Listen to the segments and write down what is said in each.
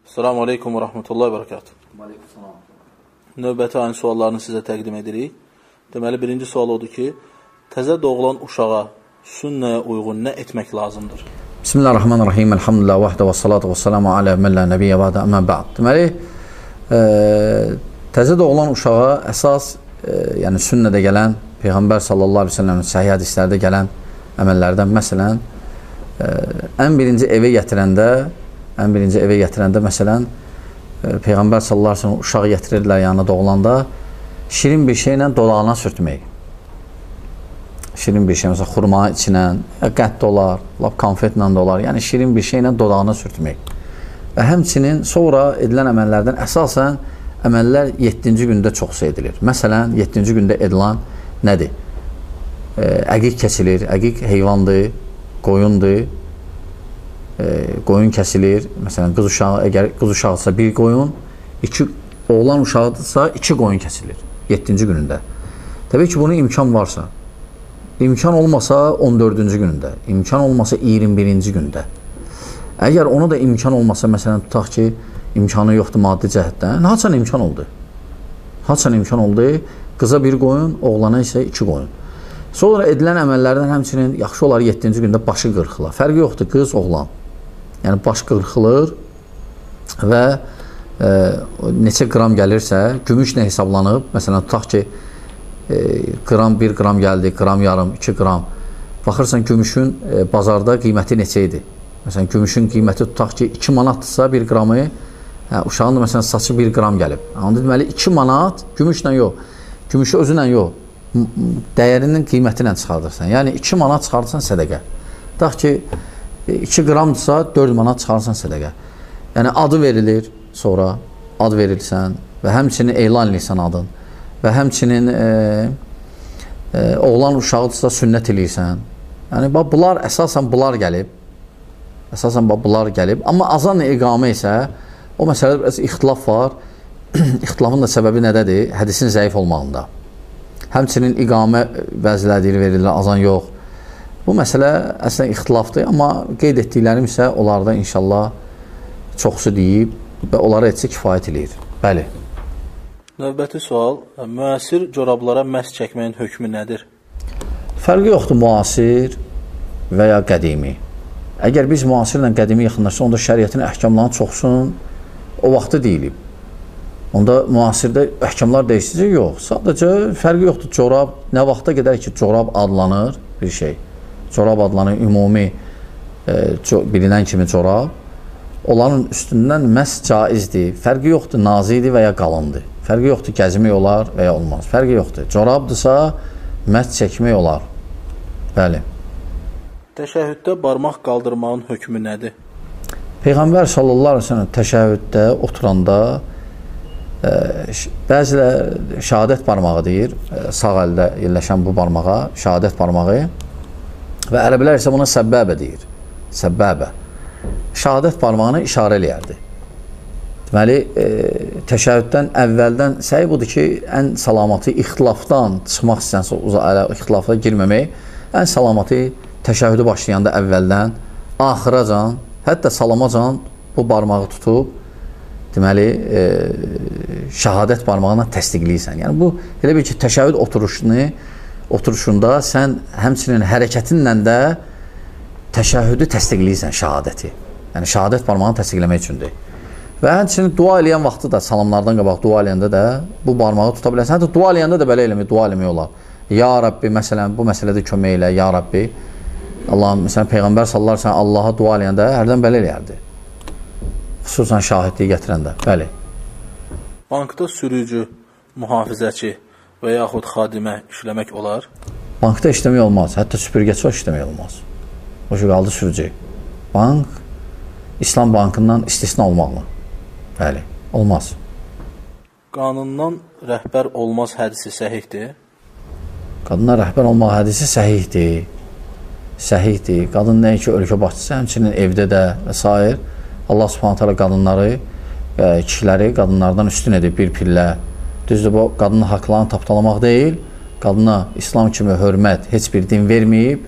Selamun Aleyküm və Rahmetullahi və Berekatuhu. Aleykümselam. Növbəti aynı suallarını sizə təqdim edirik. Deməli, birinci sual odur ki, təzə doğulan uşağa sünnəyə uyğun nə etmək lazımdır? Bismillahirrahmanirrahim. Elhamdülillah vahdə və salatu və salamu alə məllə nəbiyyə vədə əmən bə'd. Deməli, təzə doğulan uşağa əsas, yəni sünnədə gələn, Peyğəmbər sallallahu aleyhi ve sellem'in səhih hədislərdə gələn əməllərdən, məsələn, ən birinci evə gətirəndə, məsələn, Peyğəmbər sallallahu aleyhi ve sellem uşağı gətirirlər yanına doğulanda, şirin bir şeylə dodağına sürtmək. Şirin bir şey, məsələn, xurmanın içinə, qət də olar, lap konfetlə də olar, yəni şirin bir şeylə dodağına sürtmək. Və həmçinin sonra edilən əməllərdən əsasən əməllər 7-ci gündə çox edilir. Məsələn, 7-ci gündə edilən nədir? Əqiq kəsilir, əqiq heyvandır, qoyundur, qoyun kəsilir. Məsələn, qız uşağı, əgər qız uşağıdırsa bir qoyun, oğlan uşağıdırsa 2 qoyun kəsilir 7-ci günündə. Təbii ki, bunun imkan varsa, imkan olmasa 14-cü günündə, imkan olmasa 21-ci gündə. Əgər ona da imkan olmasa, məsələn, tutaq ki, imkanı yoxdur maddi cəhətdən, haçan imkan oldu? Haçan imkan oldu? Qıza bir qoyun, oğlana isə 2 qoyun. Sonra edilən əməllərdən həmçinin yaxşı olar 7-ci gündə başı qırxılar. Fərqi yoxdur, qız, oğlan. Yəni, baş qırxılır və neçə qram gəlirsə, gümüşlə hesablanıb, məsələn, tutaq ki, qram 1 qram gəldi, qram yarım, 2 qram. Baxırsan, gümüşün bazarda qiyməti neçə idi? Məsələn, gümüşün qiyməti tutaq ki, 2 manatdırsa 1 qramı, uşağın da məsələn, saçı 1 qram gəlib. Onda deməli, 2 manat gümüşlə yox, gümüşü özünlə yox, dəyərinin qiyməti ilə çıxardırsan. Yəni, 2 manat çıxardırsan sədəqə. Tutaq ki, 2 qramdırsa 4 manat çıxarırsan sədəqə. Yəni, adı verilir, sonra ad verirsən və həmçinin elan edirsən adın və həmçinin oğlan uşağıdırsa sünnət edirsən. Yəni, bunlar əsasən bunlar gəlib. Əsasən bunlar gəlib. Amma azan iqamə isə o məsələdə biraz ixtilaf var. İxtilafın da səbəbi nədədir? Hədisin zəif olmağında. Həmçinin iqamə bəziləri verirlər, azan yox. Bu məsələ əslən ixtilafdır, amma qeyd etdiklərim isə onlarda inşallah çoxsu deyib və onlara etsə kifayət edir. Bəli. Növbəti sual, müasir corablara məhs çəkməyin hökmü nədir? Fərqi yoxdur müasir və ya qədimi. Əgər biz müasirlə qədimi yaxınlaşsa, onda şəriətin əhkamlarının çoxsun o vaxtı deyilib. Onda müasirdə əhkamlar dəyişəcək, yox. Sadəcə fərqi yoxdur. Corab, nə vaxta qədər ki, corab adlanır bir şey. Corab adlanır, ümumi bilinən kimi corab. Onların üstündən məhz caizdir. Fərqi yoxdur, nazidir və ya qalındır. Fərqi yoxdur, gəzmək olar və ya olmaz. Fərqi yoxdur. Corabdırsa, məhz çəkmək olar. Bəli. Təşəhhüddə barmaq qaldırmağın hökmü nədir? Peyğəmbər sallallahu aleyhi ve sellem təşəhhüddə oturanda bəzilə şəhadət barmağı deyir, sağ əldə yerləşən bu barmağa, şəhadət barmağı və ərəblər isə buna səbbəbə deyir, səbbəbə. Şəhadət barmağını işarə eləyərdi. Deməli, təşəhhüddən əvvəldən səhi budur ki, ən salamatı ixtilafdan çıxmaq istəyənsə, ixtilafda girməmək, ən salamatı təşəhhüdü başlayanda əvvəldən, axıracan, hətta salamacan bu barmağı tutub, deməli, şəhadət barmağına təsdiqləyirsən. Yəni, bu, elə bir ki, təşəhhüd oturuşunda sən həmçinin hərəkətinlə də təşəhhüdü təsdiqləyirsən, şəhadəti. Yəni, şəhadət barmağını təsdiqləmək üçündür. Və həmçinin dua eləyən vaxtı da, salamlardan qabaq dua eləyəndə də bu barmağı tuta bilərsən. Hətta dua eləyəndə də belə eləmək, dua eləmək olar. Ya Rabbi, məsələn, bu məsələdə kömək elə, Ya Rabbi. Allahım, məsələn, Peyğəmbər sallallahu aleyhi ve sellem Allaha dua eləyəndə hərdən belə eləyərdi. Xüsusən şahidliyi gətirəndə, bəli. Bankda sürücü, mühafizəçi və yaxud xadimə işləmək olar? Bankda işləmək olmaz, hətta süpürgəçi o işləmək olmaz. O ki, qaldı sürücü. Bank, İslam bankından istisna olmaqla. Bəli, olmaz. Qanundan rəhbər olmaz hədisi səhihdir? Qadına rəhbər olmaq hədisi səhihdir. Səhihdir. Qadın nəyə ki, ölkə başçısı, həmçinin evdə də və s. Allah subhanət hələ qadınları, kişiləri qadınlardan üstün edib bir pillə. Düzdür, bu qadının haqlarını tapdalamaq deyil, qadına İslam kimi hörmət heç bir din verməyib.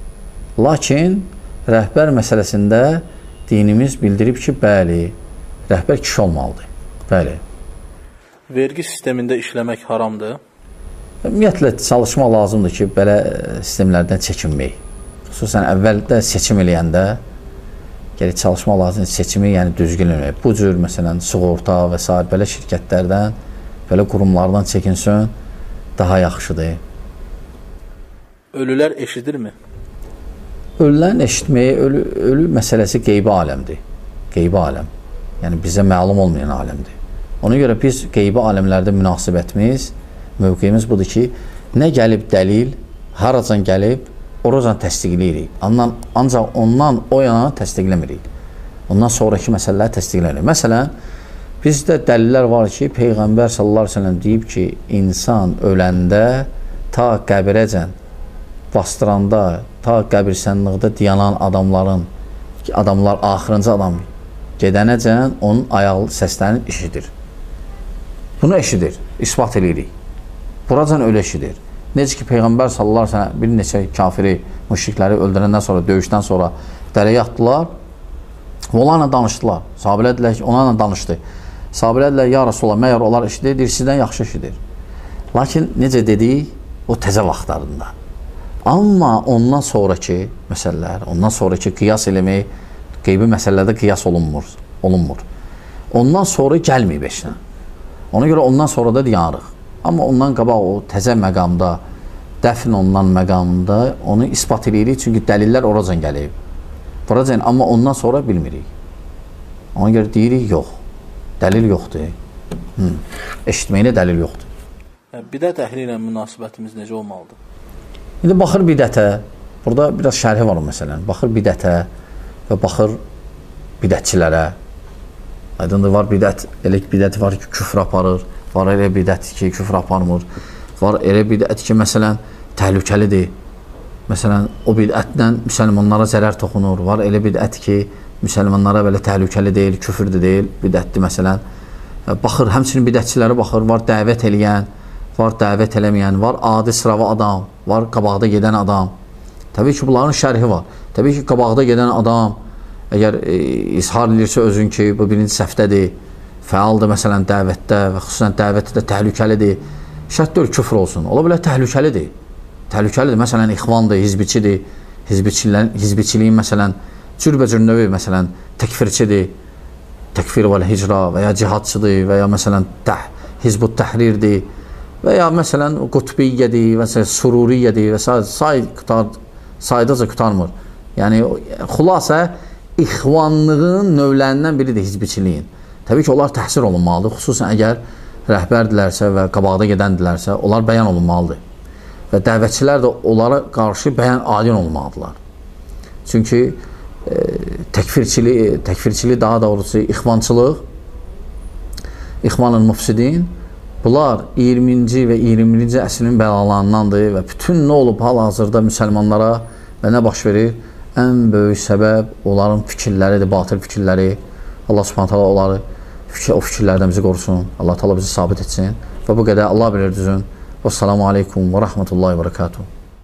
Lakin rəhbər məsələsində dinimiz bildirib ki, bəli, rəhbər kişi olmalıdır. Bəli. Vergi sistemində işləmək haramdır? Ümumiyyətlə, çalışma lazımdır ki, belə sistemlərdən çəkinmək. Xüsusən əvvəldə seçim eləyəndə gələk çalışma lazımdır, seçimi yəni düzgün eləmək. Bu cür, məsələn, sığorta və s. belə şirkətlərdən, belə qurumlardan çəkinsin, daha yaxşıdır. Ölülər eşidirmi? Ölülərin eşitməyi, ölü məsələsi qeybi aləmdir. Qeybi aləm. Yəni, bizə məlum olmayan aləmdir. Ona görə biz qeybi aləmlərdə münasibətimiz, mövqeyimiz budur ki, nə gəlib dəlil, haracan gəlib, oracan təsdiqləyirik. Ancaq ondan o yana təsdiqləmirik. Ondan sonraki məsələləri təsdiqləmirik. Məsələn, bizdə dəlillər var ki, Peyğəmbər sallallahu əleyhi və səlləm deyib ki, insan öləndə ta qəbirəcən bastıranda, ta qəbirstanlıqda dayanan adamlar axırıncı adam gedənəcən onun ayaq səslərini eşidir. Bunu eşidir, isbat edirik. Buracan öyle eşidir. Necə ki, Peyğəmbər sallallahu əleyhi və səlləm bir neçə kafiri, müşrikləri öldürəndən sonra, döyüşdən sonra dərəyə atdılar. Onlarla danışdılar. Sahabələr dedilər ki, onlarla danışdı. Sahabələr dedilər, ya Rasulullah, məyər onlar eşidir, deyir, sizdən yaxşı eşidir. Lakin necə dedik, o təzə vaxtlarında. Amma ondan sonraki məsələlər, ondan sonraki qiyas eləmək, qeybi məsələlərdə qiyas olunmur. Ondan sonra gəlməyib eşlə. Ona görə ondan sonra da yanırıq. Amma ondan qabaq o təzə məqamda, dəfn olunan məqamda onu ispat edirik. Çünki dəlillər oracan gəlib. Buracan, amma ondan sonra bilmirik. Ona görə deyirik, yox. Dəlil yoxdur. Eşitməyinə dəlil yoxdur. Bidət əhli ilə münasibətimiz necə olmalıdır? İndi baxır bidətə, burada biraz şərhi var o məsələn. Baxır bidətə və baxır bidətçilərə. Aydındır, var bidət, elə bidət var ki, küfr aparır. Var elə bidət ki, küfr aparmır. Var elə bidət ki, məsələn, təhlükəlidir. Məsələn, o bidətlə müsəlmanlara zərər toxunur. Var elə bidət ki, müsəlmanlara belə təhlükəli deyil, küfr də deyil, bidətdir məsələn. Baxır, həmçinin bidətçilərə baxır, var dəvət eləyən, var dəvət eləməyən, var adi sıravi adam, var qabaqda gedən adam. Təbii ki, bunların şərhi var. Təbii ki, qabaqda gedən adam, əgər izhar edirsə özün ki, bu birinci səhvdədir, fəaldır məsələn dəvətdə və xüsusən dəvətdə təhlükəlidir, şərt deyil küfr olsun. Ola bilər təhlükəlidir. Təhlükəlidir, məsələn, ixvandır, hizbiçidir, hizbiçiliyin məsələn, cürbəcür növü məsələn, təkfirçidir, təkfir və hicra və ya cihadçıdır və ya məsələn, hizbut təhrirdir və ya məsələn, qutbiyyədir və s. sururiyyədir və saydaca qutarmır. Yəni, xülasə, ixvanlığın növlərindən biridir hizbiçiliyin. Təbii ki, onlar təhsir olunmalıdır, xüsusən əgər rəhbərdilərsə və qabaqda gedəndilərsə, onlar bəyan olunmalıdır. Və dəvətçilər də onlara qarşı bəyan aydın olmalıdırlar. Çünki təkfirçilik, daha doğrusu ixvançılıq, ixvanın müfsidin, bunlar 20-ci və 21-ci əsrin bəlalarındandır və bütün nə olub hal-hazırda müsəlmanlara və nə baş verir? Ən böyük səbəb onların fikirləridir, batıl fikirləri. Allah subhanahu ta'ala onları o fikirlərdən bizi qorusun. Allah ta'ala bizi sabit etsin. Və bu qədər Allah bilir düzün. Vəssalamu aleykum və rəhmətullahi və rəkatuhu.